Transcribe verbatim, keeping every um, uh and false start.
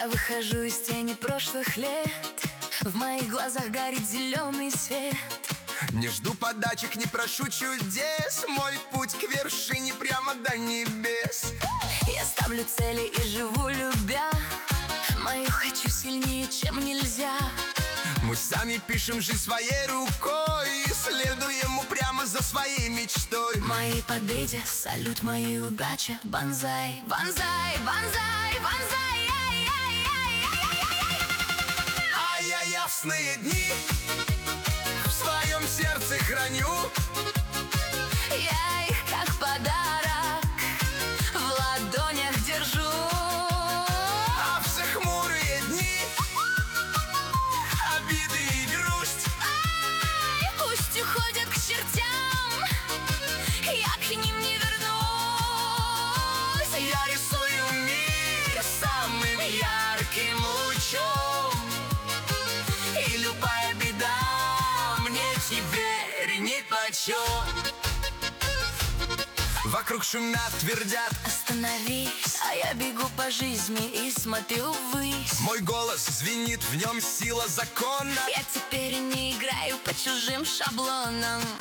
Я выхожу из тени прошлых лет, в моих глазах горит зеленый свет. Не жду подачек, не прошу чудес, мой путь к вершине прямо до небес. Я ставлю цели и живу любя, мою хочу сильнее, чем нельзя. Мы сами пишем жизнь своей рукой, следуем упрямо за своей мечтой. Мои победе, салют моей удаче, бонзай, бонзай, бонзай, бонзай. А я ясные дни в своем сердце храню. Я их как подарок в ладонях держу. А все хмурые дни, обиды и грусть, Ай, пусть уходят к чертям, я к ним не вернусь. я рисую мир самым ярким лучом. И любая беда мне теперь нипочем. Вокруг шумят, твердят: Остановись, а я бегу по жизни и смотрю ввысь. мой голос звенит, в нем сила закона. Я теперь не играю по чужим шаблонам.